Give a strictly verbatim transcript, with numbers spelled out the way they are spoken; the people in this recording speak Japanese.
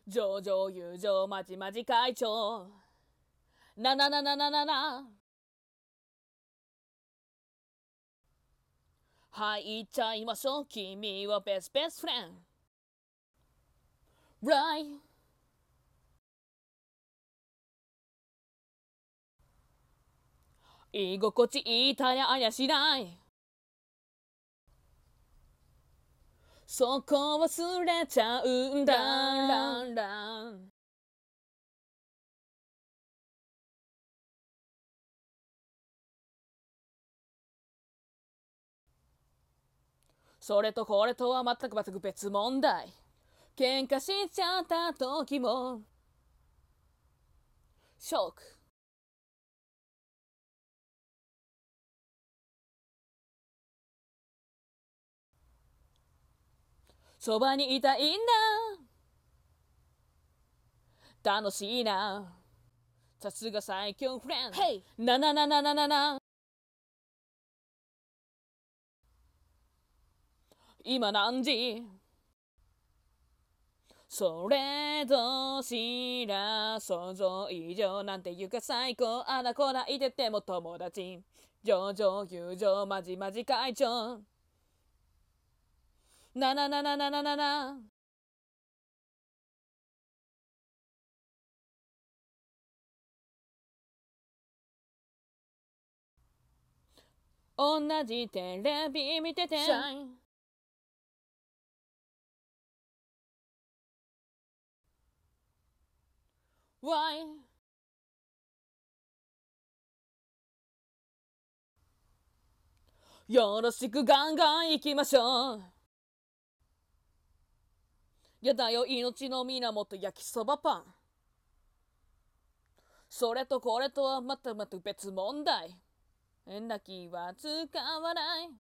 上々友情まじまじ会長ななななななな入っちゃいましょう君はベストベストフレンドライ居心地いいたりあやしないそこ忘れちゃうんだランランそれとこれとは全く全く別問題喧嘩しちゃった時もショックそばにいたいんだ楽しいなさすが最強フレンド Hey ななななななな今何時それどしら想像以上なんていうか最高あらこらいてても友達上々友情まじまじ会長なななななななな同じテレビ見ててシャインワイよろしくガンガン行きましょうやだよ命の源焼きそばパンそれとこれとはまたまた別問題変な気は使わない